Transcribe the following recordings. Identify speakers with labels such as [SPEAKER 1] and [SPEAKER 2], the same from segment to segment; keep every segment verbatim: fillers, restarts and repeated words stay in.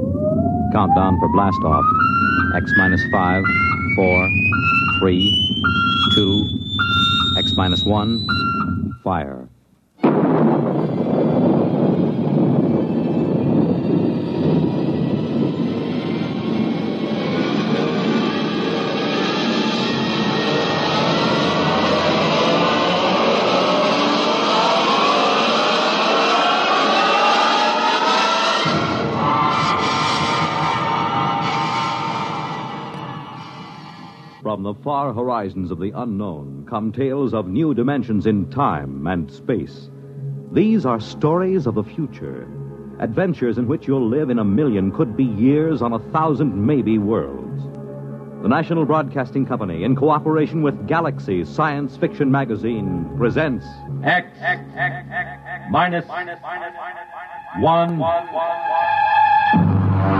[SPEAKER 1] Countdown for blast off. X minus five, four, three, two, X minus one, fire. From the far horizons of the unknown come tales of new dimensions in time and space. These are stories of the future, adventures in which you'll live in a million, could be years, on a thousand maybe worlds. The National Broadcasting Company, in cooperation with Galaxy Science Fiction Magazine, presents
[SPEAKER 2] X, X, X, X, X minus, minus, minus, minus, one, one, one, one.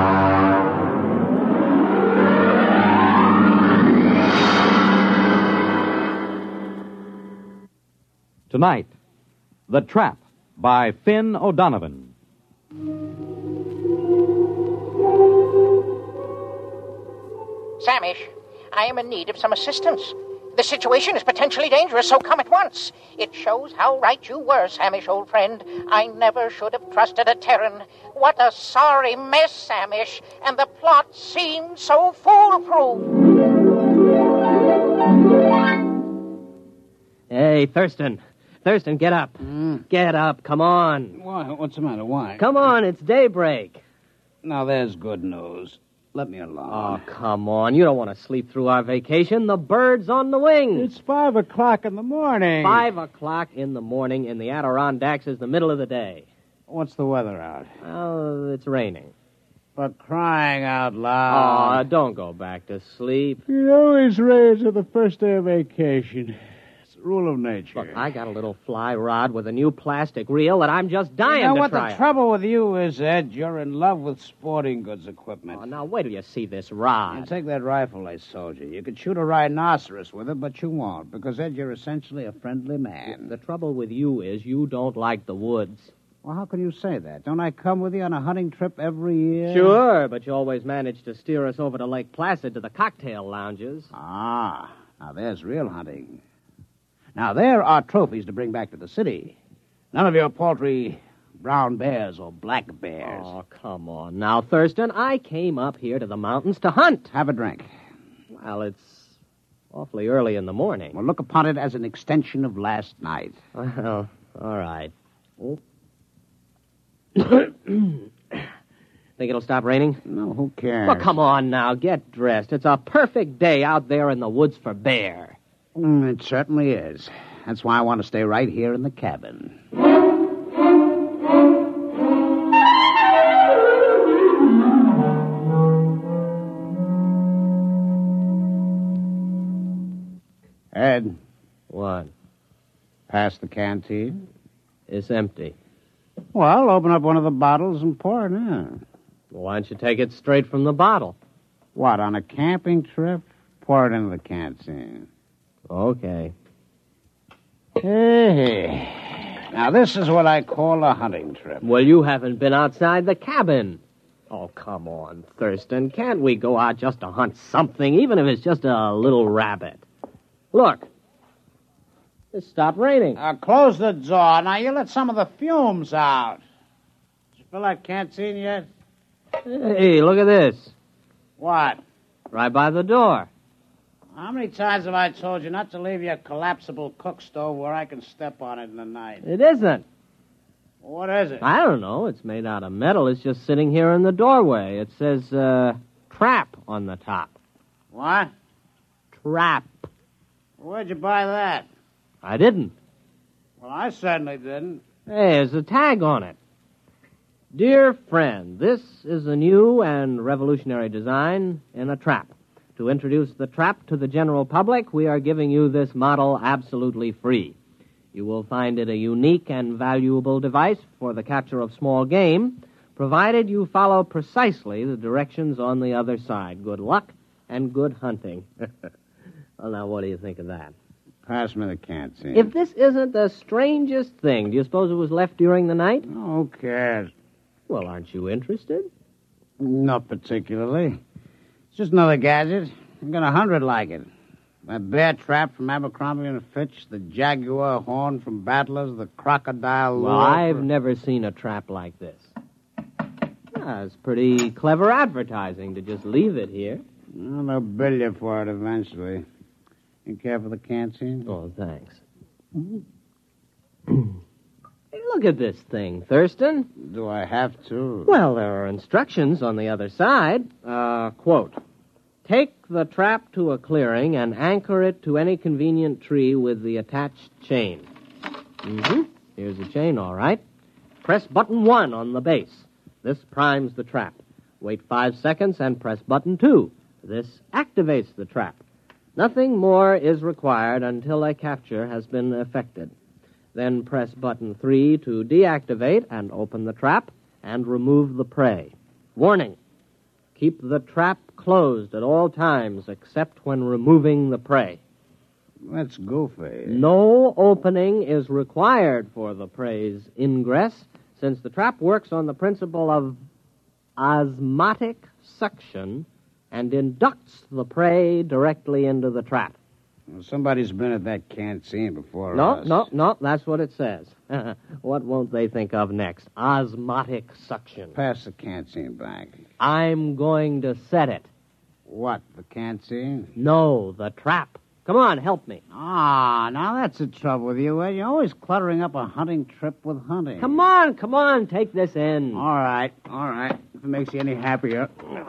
[SPEAKER 1] Tonight, The Trap by Finn O'Donovan.
[SPEAKER 3] Samish, I am in need of some assistance. The situation is potentially dangerous, so come at once. It shows how right you were, Samish, old friend. I never should have trusted a Terran. What a sorry mess, Samish, and the plot seemed so foolproof.
[SPEAKER 4] Hey, Thurston. Thurston, get up.
[SPEAKER 5] Mm.
[SPEAKER 4] Get up, come on.
[SPEAKER 5] Why? What's the matter? Why?
[SPEAKER 4] Come on, it's daybreak.
[SPEAKER 5] Now, there's good news. Let me alone.
[SPEAKER 4] Oh, come on. You don't want to sleep through our vacation. The bird's on the wing.
[SPEAKER 5] It's five o'clock in the morning.
[SPEAKER 4] Five o'clock in the morning in the Adirondacks is the middle of the day.
[SPEAKER 5] What's the weather out?
[SPEAKER 4] Oh, it's raining.
[SPEAKER 5] For crying out loud.
[SPEAKER 4] Oh, don't go back to sleep.
[SPEAKER 5] It always rains on the first day of vacation. Rule of nature.
[SPEAKER 4] Look, I got a little fly rod with a new plastic reel that I'm just dying
[SPEAKER 5] you know
[SPEAKER 4] to
[SPEAKER 5] what
[SPEAKER 4] try.
[SPEAKER 5] The trouble with you is, Ed, you're in love with sporting goods equipment.
[SPEAKER 4] Oh, now, wait till you see this rod.
[SPEAKER 5] You take that rifle I sold you. You could shoot a rhinoceros with it, but you won't, because, Ed, you're essentially a friendly man.
[SPEAKER 4] The trouble with you is you don't like the woods.
[SPEAKER 5] Well, how can you say that? Don't I come with you on a hunting trip every year?
[SPEAKER 4] Sure, but you always manage to steer us over to Lake Placid to the cocktail lounges.
[SPEAKER 5] Ah, now there's real hunting. Now, there are trophies to bring back to the city. None of your paltry brown bears or black bears.
[SPEAKER 4] Oh, come on now, Thurston. I came up here to the mountains to hunt.
[SPEAKER 5] Have a drink.
[SPEAKER 4] Well, it's awfully early in the morning.
[SPEAKER 5] Well, look upon it as an extension of last night.
[SPEAKER 4] Well, all right. Oh. Think it'll stop raining?
[SPEAKER 5] No, who cares?
[SPEAKER 4] Well, come on now. Get dressed. It's a perfect day out there in the woods for bear.
[SPEAKER 5] Mm, it certainly is. That's why I want to stay right here in the cabin. Ed.
[SPEAKER 4] What?
[SPEAKER 5] Pass the canteen?
[SPEAKER 4] It's empty.
[SPEAKER 5] Well, open up one of the bottles and pour it in.
[SPEAKER 4] Why don't you take it straight from the bottle?
[SPEAKER 5] What, on a camping trip? Pour it into the canteen.
[SPEAKER 4] Okay.
[SPEAKER 5] Hey. Now, this is what I call a hunting trip.
[SPEAKER 4] Well, you haven't been outside the cabin. Oh, come on, Thurston. Can't we go out just to hunt something, even if it's just a little rabbit? Look. It stopped raining.
[SPEAKER 5] Now, close the door. Now, you let some of the fumes out. Did you fill that canteen yet?
[SPEAKER 4] Hey, look at this.
[SPEAKER 5] What?
[SPEAKER 4] Right by the door.
[SPEAKER 5] How many times have I told you not to leave your collapsible cook stove where I can step on it in the night?
[SPEAKER 4] It isn't.
[SPEAKER 5] What is it?
[SPEAKER 4] I don't know. It's made out of metal. It's just sitting here in the doorway. It says, uh, trap on the top.
[SPEAKER 5] What?
[SPEAKER 4] Trap.
[SPEAKER 5] Where'd you buy that?
[SPEAKER 4] I didn't.
[SPEAKER 5] Well, I certainly didn't.
[SPEAKER 4] Hey, there's a tag on it. Dear friend, this is a new and revolutionary design in a trap. To introduce the trap to the general public, we are giving you this model absolutely free. You will find it a unique and valuable device for the capture of small game, provided you follow precisely the directions on the other side. Good luck and good hunting. Well, now, what do you think of that?
[SPEAKER 5] Pass me the canteen.
[SPEAKER 4] If this isn't the strangest thing, do you suppose it was left during the night?
[SPEAKER 5] Oh, who cares?
[SPEAKER 4] Well, aren't you interested?
[SPEAKER 5] Not particularly. It's just another gadget. I've got a hundred like it. That bear trap from Abercrombie and Fitch, the jaguar horn from Battlers, the crocodile lure.
[SPEAKER 4] Well, I've
[SPEAKER 5] for...
[SPEAKER 4] never seen a trap like this. Yeah, it's pretty clever advertising to just leave it here.
[SPEAKER 5] Well, they'll bill you for it eventually. You care for the canteen?
[SPEAKER 4] Oh, thanks. Hey, look at this thing, Thurston.
[SPEAKER 5] Do I have to?
[SPEAKER 4] Well, there are instructions on the other side. Uh, quote, take the trap to a clearing and anchor it to any convenient tree with the attached chain. Mm-hmm. Here's the chain, all right. Press button one on the base. This primes the trap. Wait five seconds and press button two. This activates the trap. Nothing more is required until a capture has been effected. Then press button three to deactivate and open the trap and remove the prey. Warning, keep the trap closed at all times except when removing the prey.
[SPEAKER 5] That's goofy.
[SPEAKER 4] No opening is required for the prey's ingress, since the trap works on the principle of osmotic suction and inducts the prey directly into the trap.
[SPEAKER 5] Well, somebody's been at that canteen before
[SPEAKER 4] No,
[SPEAKER 5] us.
[SPEAKER 4] no, no, that's what it says. What won't they think of next? Osmotic suction.
[SPEAKER 5] Pass the canteen back.
[SPEAKER 4] I'm going to set it.
[SPEAKER 5] What, the canteen?
[SPEAKER 4] No, the trap. Come on, help me.
[SPEAKER 5] Ah, now that's the trouble with you, Ed. You're always cluttering up a hunting trip with hunting.
[SPEAKER 4] Come on, come on, take this in.
[SPEAKER 5] All right, all right. If it makes you any happier.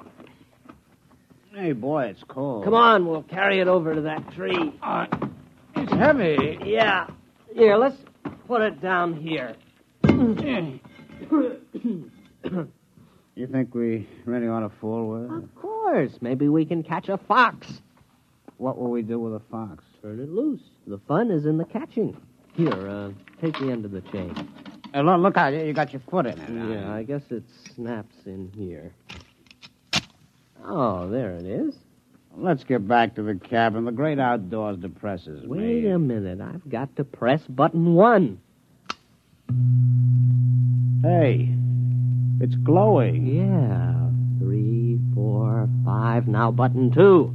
[SPEAKER 5] Hey, boy, it's cold.
[SPEAKER 4] Come on, we'll carry it over to that tree.
[SPEAKER 5] Uh, it's heavy.
[SPEAKER 4] Yeah. Here, let's put it down here.
[SPEAKER 5] You think we really ought to fool with it?
[SPEAKER 4] Of course. Maybe we can catch a fox.
[SPEAKER 5] What will we do with a fox?
[SPEAKER 4] Turn it loose. The fun is in the catching. Here, uh, take the end of the chain.
[SPEAKER 5] Hey, look, look out. You got your foot in it.
[SPEAKER 4] Yeah, I guess it snaps in here. Oh, there it is.
[SPEAKER 5] Let's get back to the cabin. The great outdoors depresses me.
[SPEAKER 4] Wait a minute. I've got to press button one.
[SPEAKER 5] Hey, it's glowing.
[SPEAKER 4] Yeah. Three, four, five. Now button two.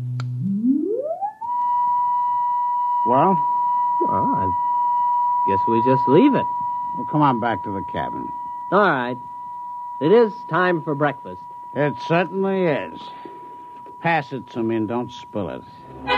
[SPEAKER 5] Well?
[SPEAKER 4] Well, I guess we just leave it.
[SPEAKER 5] Well, come on back to the cabin.
[SPEAKER 4] All right. It is time for breakfast.
[SPEAKER 5] It certainly is. Pass it to me and don't spill it.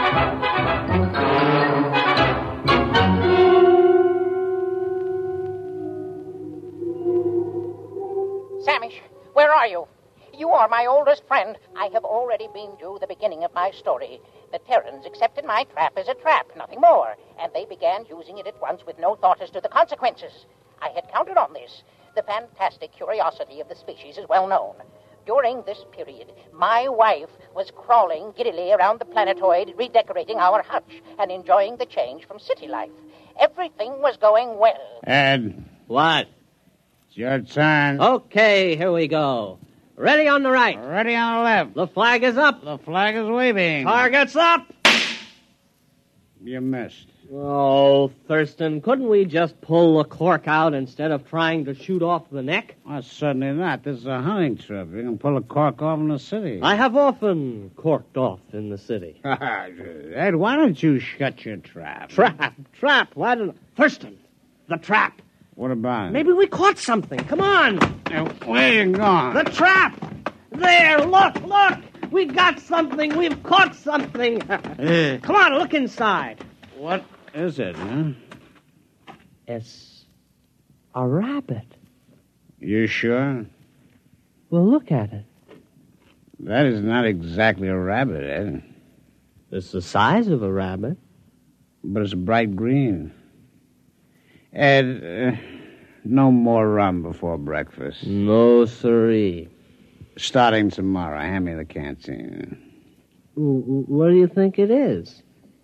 [SPEAKER 3] Samish, where are you? You are my oldest friend. I have already been to the beginning of my story. The Terrans accepted my trap as a trap, nothing more, and they began using it at once with no thought as to the consequences. I had counted on this. The fantastic curiosity of the species is well known. During this period, my wife was crawling giddily around the planetoid, redecorating our hutch and enjoying the change from city life. Everything was going well.
[SPEAKER 5] Ed,
[SPEAKER 4] What?
[SPEAKER 5] it's your turn.
[SPEAKER 4] Okay, here we go. Ready on the right.
[SPEAKER 5] Ready on the left.
[SPEAKER 4] The flag is up.
[SPEAKER 5] The flag is waving.
[SPEAKER 4] Target's up.
[SPEAKER 5] You missed.
[SPEAKER 4] Oh, Thurston, couldn't we just pull the cork out instead of trying to shoot off the neck?
[SPEAKER 5] Well, certainly not. This is a hunting trip. You can pull a cork off in the city.
[SPEAKER 4] I have often corked off in the city.
[SPEAKER 5] Ed, why don't you shut your trap?
[SPEAKER 4] Trap, trap. Why don't... Thurston, the trap.
[SPEAKER 5] What about it?
[SPEAKER 4] Maybe we caught something. Come on.
[SPEAKER 5] Now, where you going?
[SPEAKER 4] The trap. There, look, look. We got something. We've caught something. Come on, look inside.
[SPEAKER 5] What is it, huh?
[SPEAKER 4] It's a rabbit.
[SPEAKER 5] You sure?
[SPEAKER 4] Well, look at it.
[SPEAKER 5] That is not exactly a rabbit, Ed.
[SPEAKER 4] It's the size of a rabbit.
[SPEAKER 5] But it's bright green. Ed, uh, no more rum before breakfast.
[SPEAKER 4] No, siree.
[SPEAKER 5] Starting tomorrow, hand me the canteen.
[SPEAKER 4] What do you think it is?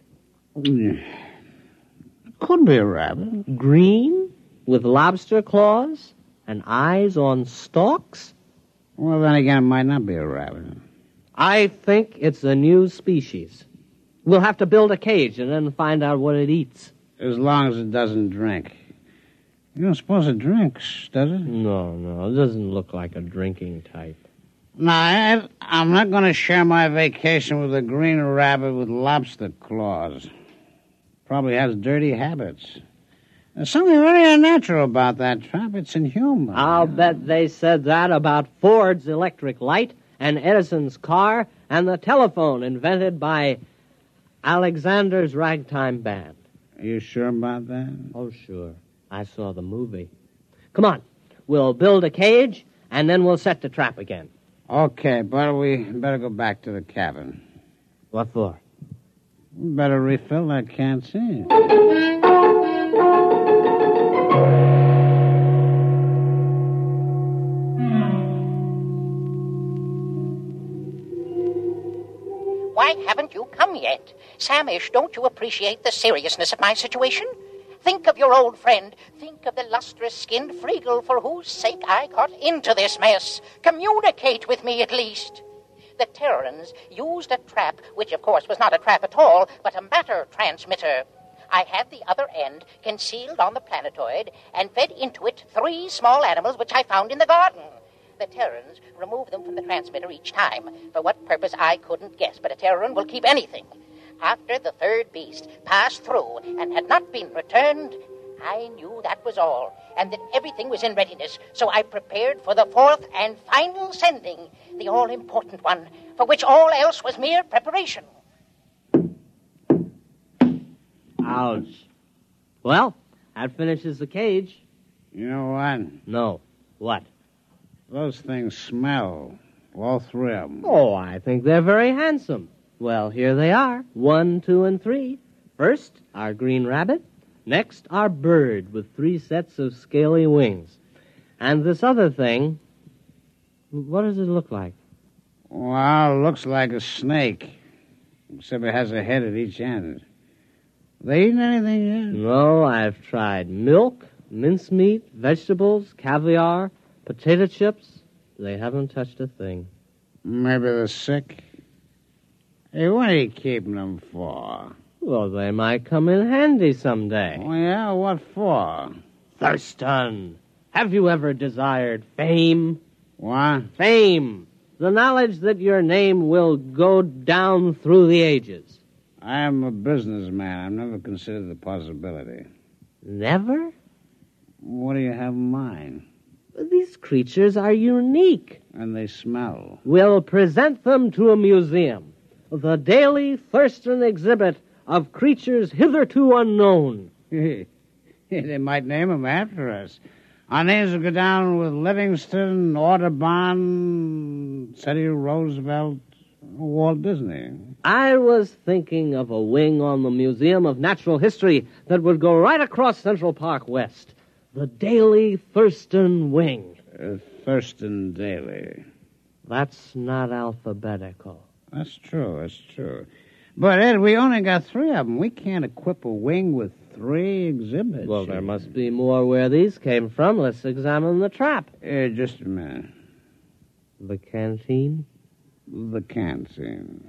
[SPEAKER 5] Could be a rabbit.
[SPEAKER 4] Green? With lobster claws? And eyes on stalks?
[SPEAKER 5] Well, then again, it might not be a rabbit.
[SPEAKER 4] I think it's a new species. We'll have to build a cage and then find out what it eats.
[SPEAKER 5] As long as it doesn't drink. You don't suppose it drinks, does it?
[SPEAKER 4] No, no, it doesn't look like a drinking type.
[SPEAKER 5] No, Ed, I'm not going to share my vacation with a green rabbit with lobster claws. Probably has dirty habits. There's something very unnatural about that trap. It's inhuman.
[SPEAKER 4] I'll bet they said that about Ford's electric light and Edison's car and the telephone invented by Alexander's ragtime band.
[SPEAKER 5] Are you sure about that?
[SPEAKER 4] Oh, sure. I saw the movie. Come on. We'll build a cage, and then we'll set the trap again.
[SPEAKER 5] Okay, but we better go back to the cabin.
[SPEAKER 4] What for?
[SPEAKER 5] We better refill that canteen.
[SPEAKER 3] Why haven't you come yet? Samish, don't you appreciate the seriousness of my situation? Think of your old friend. Think of the lustrous-skinned Friegel for whose sake I got into this mess. Communicate with me, at least. The Terrans used a trap, which, of course, was not a trap at all, but a matter transmitter. I had the other end concealed on the planetoid and fed into it three small animals which I found in the garden. The Terrans removed them from the transmitter each time. For what purpose, I couldn't guess, but a Terran will keep anything. After the third beast passed through and had not been returned, I knew that was all, and that everything was in readiness, so I prepared for the fourth and final sending, the all-important one, for which all else was mere preparation.
[SPEAKER 4] Ouch. Well, that finishes the cage.
[SPEAKER 5] You know what?
[SPEAKER 4] No. What?
[SPEAKER 5] Those things smell. All three of them.
[SPEAKER 4] Oh, I think they're very handsome. Well, here they are. One, two, and three. First, our green rabbit. Next, our bird with three sets of scaly wings. And this other thing, what does it look like?
[SPEAKER 5] Well, it looks like a snake, except it has a head at each end. They eaten anything yet?
[SPEAKER 4] No, I've tried milk, mincemeat, vegetables, caviar, potato chips. They haven't touched a thing.
[SPEAKER 5] Maybe they're sick. Hey, what are you keeping them for?
[SPEAKER 4] Well, they might come in handy someday.
[SPEAKER 5] Oh, yeah? What for?
[SPEAKER 4] Thurston, have you ever desired fame?
[SPEAKER 5] What?
[SPEAKER 4] Fame. The knowledge that your name will go down through the ages.
[SPEAKER 5] I am a businessman. I've never considered the possibility.
[SPEAKER 4] Never?
[SPEAKER 5] What do you have in mind?
[SPEAKER 4] These creatures are unique.
[SPEAKER 5] And they smell.
[SPEAKER 4] We'll present them to a museum. The Daily Thurston exhibit of creatures hitherto unknown.
[SPEAKER 5] They might name them after us. Our names will go down with Livingston, Audubon, Teddy Roosevelt, Walt Disney.
[SPEAKER 4] I was thinking of a wing on the Museum of Natural History that would go right across Central Park West. The Daily Thurston Wing.
[SPEAKER 5] Uh, Thurston Daily.
[SPEAKER 4] That's not alphabetical.
[SPEAKER 5] That's true, that's true. But, Ed, we only got three of them. We can't equip a wing with three exhibits.
[SPEAKER 4] Well, there must be more where these came from. Let's examine the trap.
[SPEAKER 5] Uh, just a minute.
[SPEAKER 4] The canteen?
[SPEAKER 5] The canteen.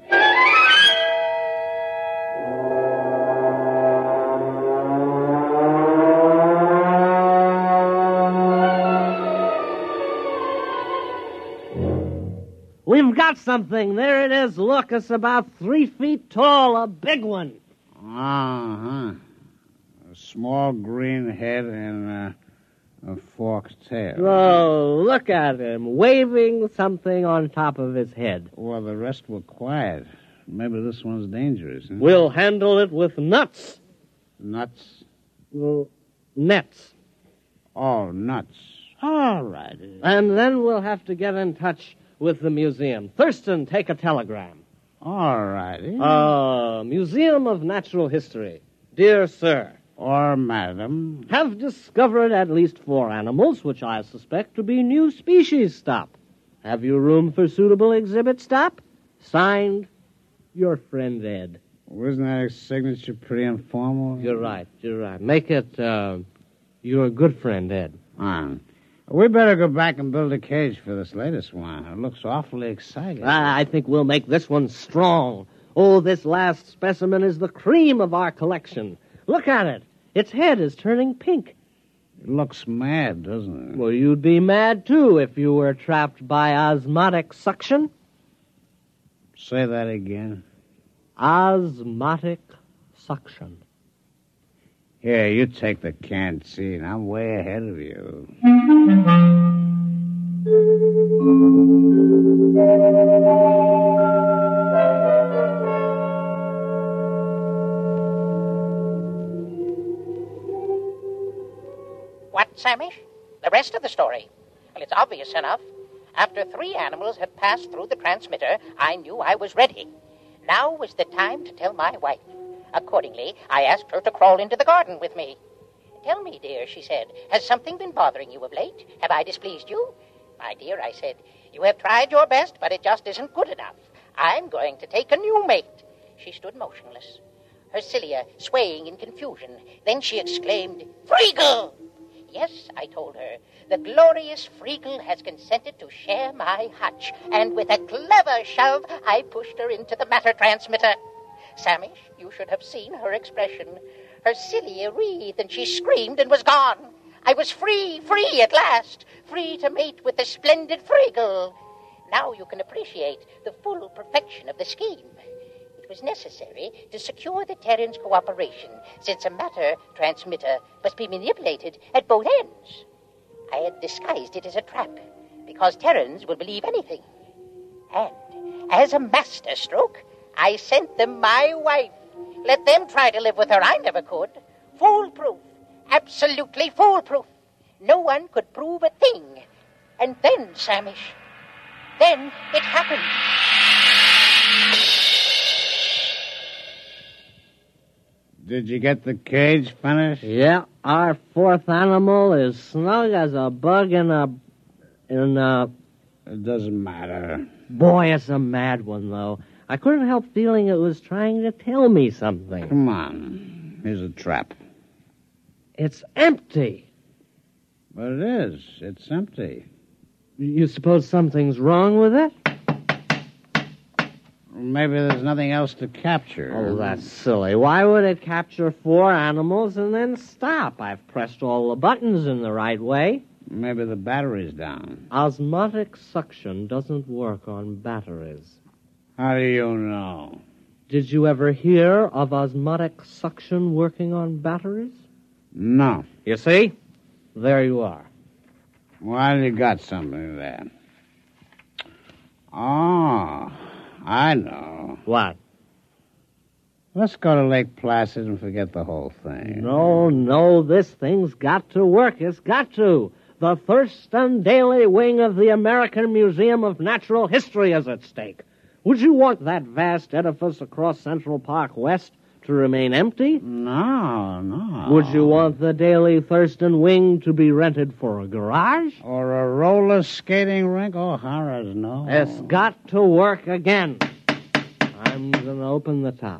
[SPEAKER 4] We've got something. There it is. Look, it's about three feet tall, a big one.
[SPEAKER 5] Uh-huh. A small green head and a, a forked tail.
[SPEAKER 4] Oh, look at him, waving something on top of his head.
[SPEAKER 5] Well, the rest were quiet. Maybe this one's dangerous. Huh?
[SPEAKER 4] We'll handle it with nuts.
[SPEAKER 5] Nuts?
[SPEAKER 4] Well, nets.
[SPEAKER 5] Oh, nuts. All right.
[SPEAKER 4] And then we'll have to get in touch with the museum. Thurston, take a telegram.
[SPEAKER 5] All righty.
[SPEAKER 4] Uh, Museum of Natural History. Dear Sir.
[SPEAKER 5] Or Madam.
[SPEAKER 4] Have discovered at least four animals, which I suspect to be new species. Stop. Have you room for suitable exhibit? Stop. Signed, your friend Ed.
[SPEAKER 5] Wasn't that signature pretty informal?
[SPEAKER 4] You're right, you're right. Make it, uh, your good friend Ed.
[SPEAKER 5] Ah. We better go back and build a cage for this latest one. It looks awfully exciting.
[SPEAKER 4] I, I think we'll make this one strong. Oh, this last specimen is the cream of our collection. Look at it. Its head is turning pink.
[SPEAKER 5] It looks mad, doesn't it?
[SPEAKER 4] Well, you'd be mad, too, if you were trapped by osmotic suction.
[SPEAKER 5] Say that again.
[SPEAKER 4] Osmotic suction.
[SPEAKER 5] Here, you take the canteen. I'm way ahead of you.
[SPEAKER 3] What, Samish? The rest of the story? Well, it's obvious enough. After three animals had passed through the transmitter, I knew I was ready. Now was the time to tell my wife. Accordingly, I asked her to crawl into the garden with me. Tell me, dear, she said, has something been bothering you of late? Have I displeased you? My dear, I said, you have tried your best, but it just isn't good enough. I'm going to take a new mate. She stood motionless, her cilia swaying in confusion. Then she exclaimed, Freagle! Yes, I told her, the glorious Freagle has consented to share my hutch, and with a clever shove, I pushed her into the matter transmitter. Samish, you should have seen her expression. Her cilia wreathed, and she screamed and was gone. I was free, free at last, free to mate with the splendid Freagle. Now you can appreciate the full perfection of the scheme. It was necessary to secure the Terran's cooperation, since a matter transmitter must be manipulated at both ends. I had disguised it as a trap, because Terrans will believe anything. And, as a masterstroke, I sent them my wife. Let them try to live with her. I never could. Foolproof. Absolutely foolproof. No one could prove a thing. And then, Samish, then it happened.
[SPEAKER 5] Did you get the cage finished?
[SPEAKER 4] Yeah, our fourth animal is snug as a bug in a... in a...
[SPEAKER 5] It doesn't matter.
[SPEAKER 4] Boy, it's a mad one, though. I couldn't help feeling it was trying to tell me something.
[SPEAKER 5] Come on. Here's a trap.
[SPEAKER 4] It's empty.
[SPEAKER 5] But it is. It's empty.
[SPEAKER 4] You suppose something's wrong with it?
[SPEAKER 5] Maybe there's nothing else to capture.
[SPEAKER 4] Oh, that's silly. Why would it capture four animals and then stop? I've pressed all the buttons in the right way.
[SPEAKER 5] Maybe the battery's down.
[SPEAKER 4] Osmotic suction doesn't work on batteries.
[SPEAKER 5] How do you know?
[SPEAKER 4] Did you ever hear of osmotic suction working on batteries?
[SPEAKER 5] No.
[SPEAKER 4] You see? There you are.
[SPEAKER 5] Well, you got something there. Oh, I know.
[SPEAKER 4] What?
[SPEAKER 5] Let's go to Lake Placid and forget the whole thing.
[SPEAKER 4] No, no, this thing's got to work. It's got to. The Thurston Daily wing of the American Museum of Natural History is at stake. Would you want that vast edifice across Central Park West to remain empty?
[SPEAKER 5] No, no.
[SPEAKER 4] Would you want the Daily Thurston wing to be rented for a garage?
[SPEAKER 5] Or a roller skating rink? Oh, horrors, no.
[SPEAKER 4] It's got to work again. I'm going to open the top.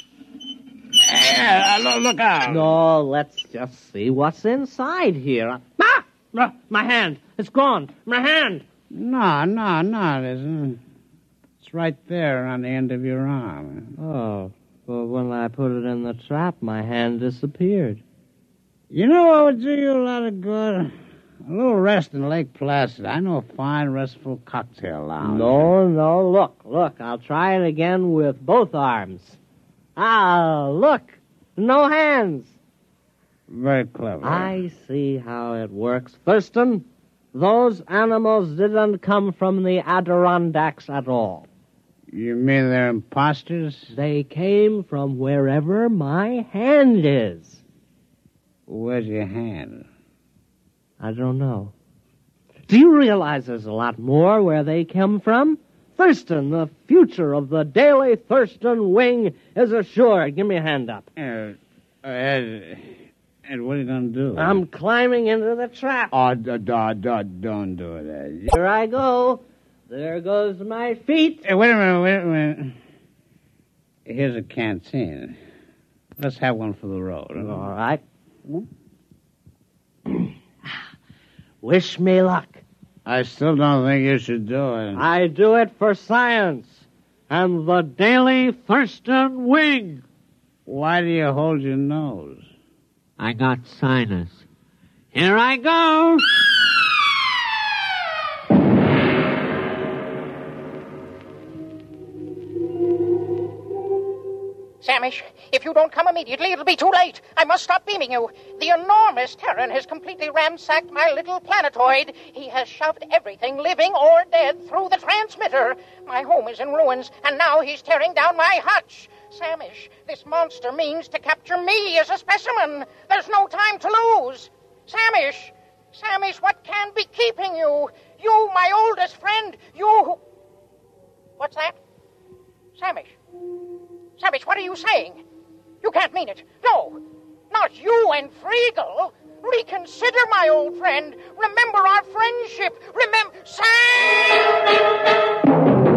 [SPEAKER 5] Hey, look, look out.
[SPEAKER 4] No, let's just see what's inside here. Ah! ah! My hand. It's gone. My hand.
[SPEAKER 5] No, no, no, it isn't. It's right there on the end of your arm.
[SPEAKER 4] Oh, well, when I put it in the trap, my hand disappeared.
[SPEAKER 5] You know what would do you a lot of good? A little rest in Lake Placid. I know a fine, restful cocktail lounge.
[SPEAKER 4] No, no, look, look. I'll try it again with both arms. Ah, look. No hands.
[SPEAKER 5] Very clever.
[SPEAKER 4] I see how it works. Thurston, those animals didn't come from the Adirondacks at all.
[SPEAKER 5] You mean they're imposters?
[SPEAKER 4] They came from wherever my hand is.
[SPEAKER 5] Where's your hand?
[SPEAKER 4] I don't know. Do you realize there's a lot more where they come from? Thurston, the future of the Daily Thurston wing is assured. Give me a hand up.
[SPEAKER 5] Uh, Ed, Ed, what are you going to do?
[SPEAKER 4] I'm climbing into the trap.
[SPEAKER 5] Oh, d- d- d- don't do it, Ed.
[SPEAKER 4] Here I go. There goes my feet.
[SPEAKER 5] Hey, wait a minute, wait a minute. Here's a canteen. Let's have one for the road. Huh?
[SPEAKER 4] All right. Wish me luck.
[SPEAKER 5] I still don't think you should do it.
[SPEAKER 4] I do it for science and the Daily Thurston wing.
[SPEAKER 5] Why do you hold your nose?
[SPEAKER 4] I got sinus.
[SPEAKER 5] Here I go.
[SPEAKER 3] Samish, if you don't come immediately, it'll be too late. I must stop beaming you. The enormous Terran has completely ransacked my little planetoid. He has shoved everything, living or dead, through the transmitter. My home is in ruins, and now he's tearing down my hutch. Samish, this monster means to capture me as a specimen. There's no time to lose. Samish, Samish, what can be keeping you? You, my oldest friend, you who... What's that? Samish. Samish, what are you saying? You can't mean it. No, not you and Friegel. Reconsider, my old friend. Remember our friendship. Remember... Sam!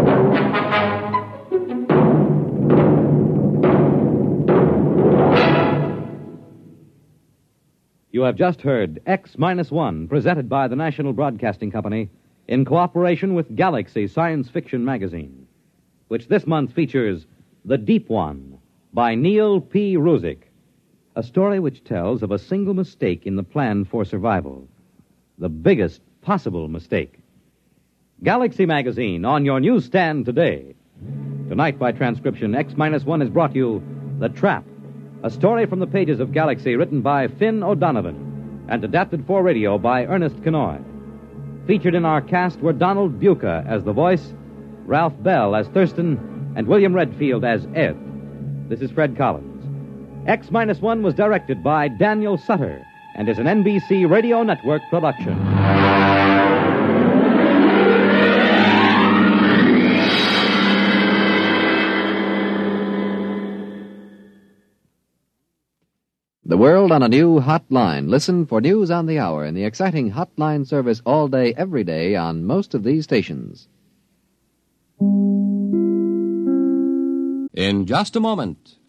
[SPEAKER 1] You have just heard X Minus One, presented by the National Broadcasting Company in cooperation with Galaxy Science Fiction Magazine, which this month features The Deep One by Neil P. Ruzick, a story which tells of a single mistake in the plan for survival, the biggest possible mistake. Galaxy Magazine on your newsstand today. Tonight, by transcription, X Minus One has brought you The Trap, a story from the pages of Galaxy written by Finn O'Donovan and adapted for radio by Ernest Kenoy. Featured in our cast were Donald Buca as the voice, Ralph Bell as Thurston, and William Redfield as Ed. This is Fred Collins. X Minus One was directed by Daniel Sutter and is an N B C Radio Network production.
[SPEAKER 6] The world on a new hotline. Listen for news on the hour in the exciting hotline service all day, every day on most of these stations.
[SPEAKER 7] In just a moment,